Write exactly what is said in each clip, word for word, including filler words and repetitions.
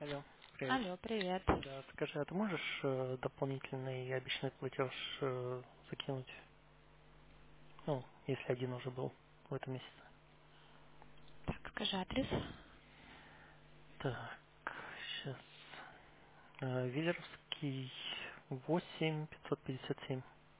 Алло, привет. Алло, привет. Да, скажи, а ты можешь э, дополнительный обещанный платеж э, закинуть? Ну, если один уже был в этом месяце. Так, скажи адрес. Так, сейчас. Э, Виллеровский восемь пятьсот пятьдесят семь.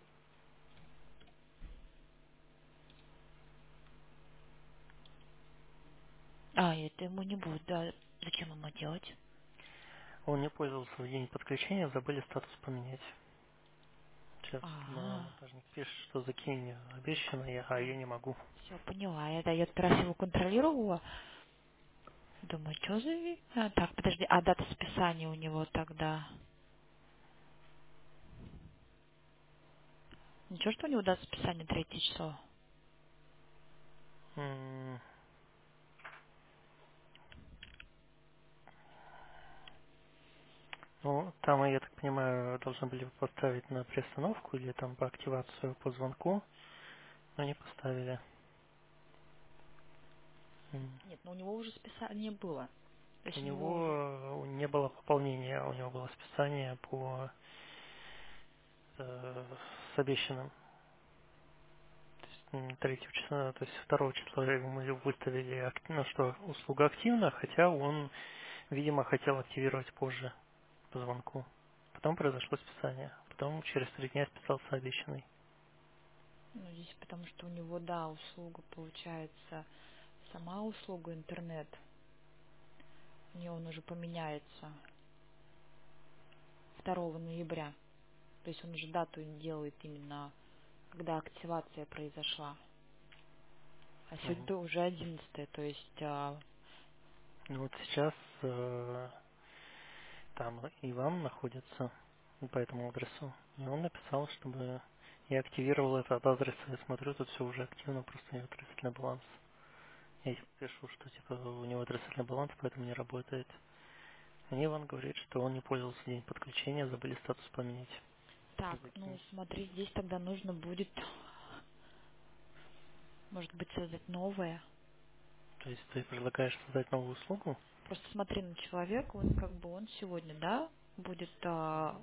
А, это ему не будет, да. Зачем ему делать? Он не пользовался в день подключения, забыли статус поменять. Сейчас на А, монтажник пишет, что закинь обещанное, а я не могу. все, поняла. Я, да, я тут раз его контролировала. Думаю, что за... ви- А, так, подожди, а дата списания у него тогда? Ничего, что у него дата списания третье число? М, Ну, там, я так понимаю, должны были поставить на приостановку или там по активацию по звонку, но не поставили. М. Нет, но у него уже списание было. То У есть у него уже... него э, не было пополнения, у него было списание по э, с обещанным. То есть м, третьего числа, то есть второго числа мы выставили, ак- ну, что услуга активна, хотя он, видимо, хотел активировать позже по звонку. Потом произошло списание. Потом через три дня списался обещанный. Ну, здесь потому что у него, да, услуга получается... Сама услуга интернет. У нее он уже поменяется второго ноября. То есть он уже дату делает именно, когда активация произошла. А Мгм. сегодня уже одиннадцатое, то есть... а, Ну вот сейчас э, там Иван находится по этому адресу. И он написал, чтобы я активировал этот адрес. Я смотрю, тут все уже активно, просто нет отрицательный баланс. Я типа пишу, что типа у него отрицательный баланс, поэтому не работает. А Иван говорит, что он не пользовался день подключения, забыли статус поменять. так, ну Закинь. смотри, здесь тогда нужно будет, может быть, создать новое. То есть ты предлагаешь создать новую услугу? Просто смотри на человека, он как бы он сегодня, да, будет... а,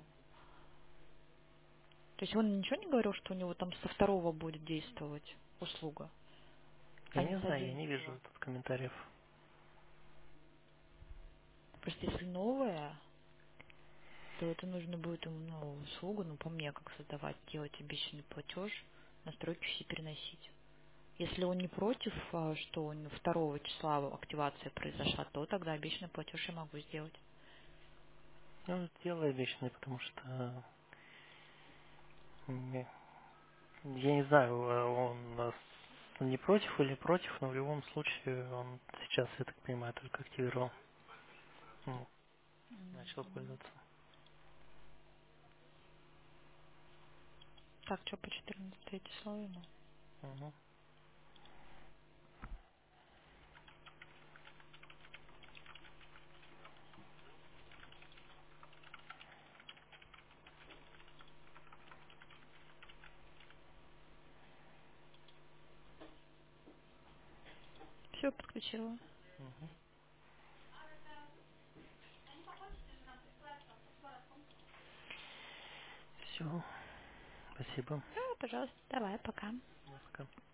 то есть он ничего не говорил, что у него там со второго будет действовать услуга, Я а не не с знаю, я не вижу одиннадцатого. тут комментариев. Просто если новое, то это нужно будет ему новую услугу, ну, по мне, как создавать, делать обещанный платеж, настройки все переносить. Если он не против, а, что у него второго числа активация произошла, то тогда обещанный платеж я могу сделать. Ну, делай обещанный, потому что м, я не знаю, э, он нас не против или против, но в любом случае он сейчас, я так понимаю, только активировал. Ну, начал Мгм. пользоваться. Так, что по четырнадцатое число ему? Угу. Все, подключила. Угу. Все, спасибо. Да, пожалуйста, давай, пока. Пока.